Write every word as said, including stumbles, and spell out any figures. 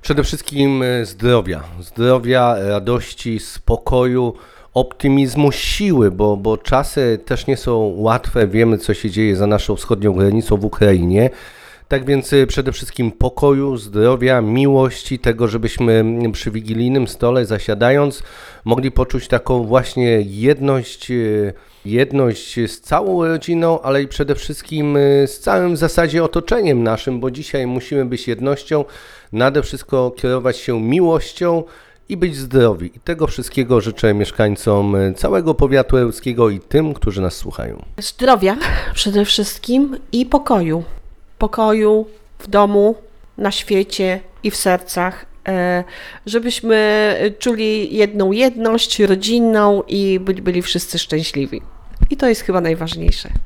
Przede wszystkim e, zdrowia, zdrowia, radości, spokoju, optymizmu, siły, bo, bo czasy też nie są łatwe. Wiemy, co się dzieje za naszą wschodnią granicą w Ukrainie. Tak więc e, przede wszystkim pokoju, zdrowia, miłości, tego, żebyśmy przy wigilijnym stole zasiadając mogli poczuć taką właśnie jedność, e, jedność z całą rodziną, ale i przede wszystkim e, z całym w zasadzie otoczeniem naszym, bo dzisiaj musimy być jednością, nade wszystko kierować się miłością i być zdrowi. I tego wszystkiego życzę mieszkańcom e, całego powiatu ełckiego i tym, którzy nas słuchają. Zdrowia przede wszystkim i pokoju. Pokoju w domu, na świecie i w sercach, e, żebyśmy czuli jedną jedność rodzinną i byli, byli wszyscy szczęśliwi. I to jest chyba najważniejsze.